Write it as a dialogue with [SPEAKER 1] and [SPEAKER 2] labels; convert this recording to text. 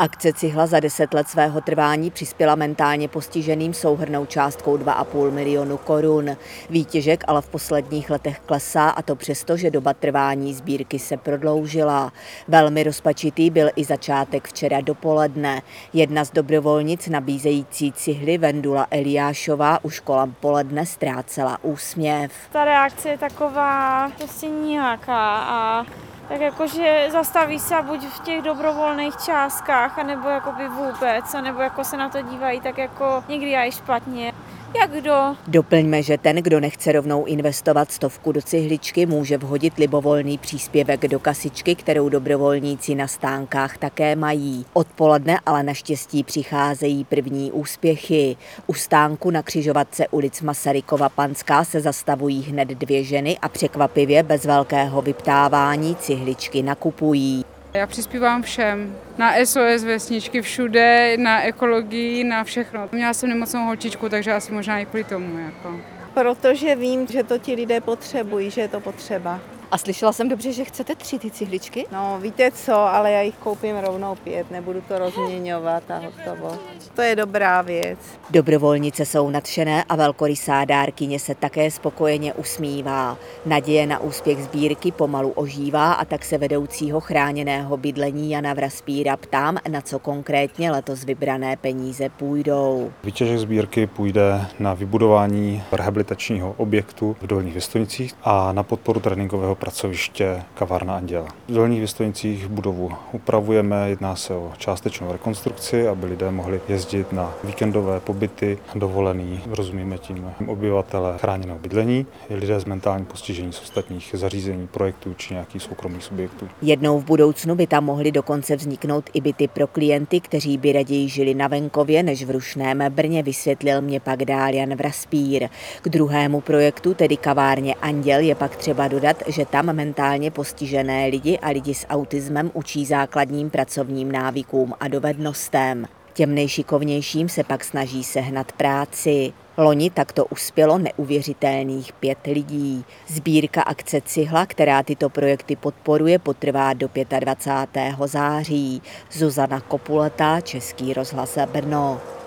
[SPEAKER 1] Akce Cihla za 10 let svého trvání přispěla mentálně postiženým souhrnnou částkou 2,5 milionu korun. Výtěžek ale v posledních letech klesá, a to přesto, že doba trvání sbírky se prodloužila. Velmi rozpačitý byl i začátek včera dopoledne. Jedna z dobrovolnic nabízející cihly, Vendula Eliášová, už kolem poledne ztrácela úsměv.
[SPEAKER 2] Ta reakce je taková prostě nějaká a tak jakože zastaví se buď v těch dobrovolných částkách, anebo jakoby vůbec, anebo jako se na to dívají tak jako někdy aj špatně. Jak kdo?
[SPEAKER 1] Doplňme, že ten, kdo nechce rovnou investovat 100 do cihličky, může vhodit libovolný příspěvek do kasičky, kterou dobrovolníci na stánkách také mají. Odpoledne ale naštěstí přicházejí první úspěchy. U stánku na křižovatce ulic Masarykova Panská se zastavují hned 2 ženy a překvapivě bez velkého vyptávání cihličky nakupují.
[SPEAKER 3] Já přispívám všem, na SOS vesničky, všude, na ekologii, na všechno. Měla jsem nemocnou holčičku, takže asi možná i kvůli tomu.
[SPEAKER 4] Protože vím, že to ti lidé potřebují, že je to potřeba.
[SPEAKER 1] A slyšela jsem dobře, že chcete 3 ty cihličky?
[SPEAKER 4] No víte co, ale já jich koupím rovnou 5, nebudu to rozměňovat a hotovo. To je dobrá věc.
[SPEAKER 1] Dobrovolnice jsou nadšené a velkorysá dárkyně se také spokojeně usmívá. Naděje na úspěch sbírky pomalu ožívá, a tak se vedoucího chráněného bydlení Jana Vraspíra ptám, na co konkrétně letos vybrané peníze půjdou.
[SPEAKER 5] Výtěžek sbírky půjde na vybudování rehabilitačního objektu v Dolních Vistonicích a na podporu tréninkového pracoviště Kavárna Anděl. V Dolních Vistonicích budovu upravujeme, jedná se o částečnou rekonstrukci, aby lidé mohli jezdit na víkendové pobyty, dovolený, rozumíme tím obyvatele chráněného bydlení, i lidé s mentálním postižením z ostatních zařízení, projektů či nějakých soukromých subjektů.
[SPEAKER 1] Jednou v budoucnu by tam mohly dokonce vzniknout i byty pro klienty, kteří by raději žili na venkově než v rušném Brně, vysvětlil mě pak dál Jan Vraspír. K druhému projektu, tedy kavárně Anděl, je pak třeba dodat, že tam mentálně postižené lidi a lidi s autismem učí základním pracovním návykům a dovednostem. Těm nejšikovnějším se pak snaží sehnat práci. Loni takto uspělo neuvěřitelných 5 lidí. Sbírka akce Cihla, která tyto projekty podporuje, potrvá do 25. září. Zuzana Kopuletá, Český rozhlas Brno.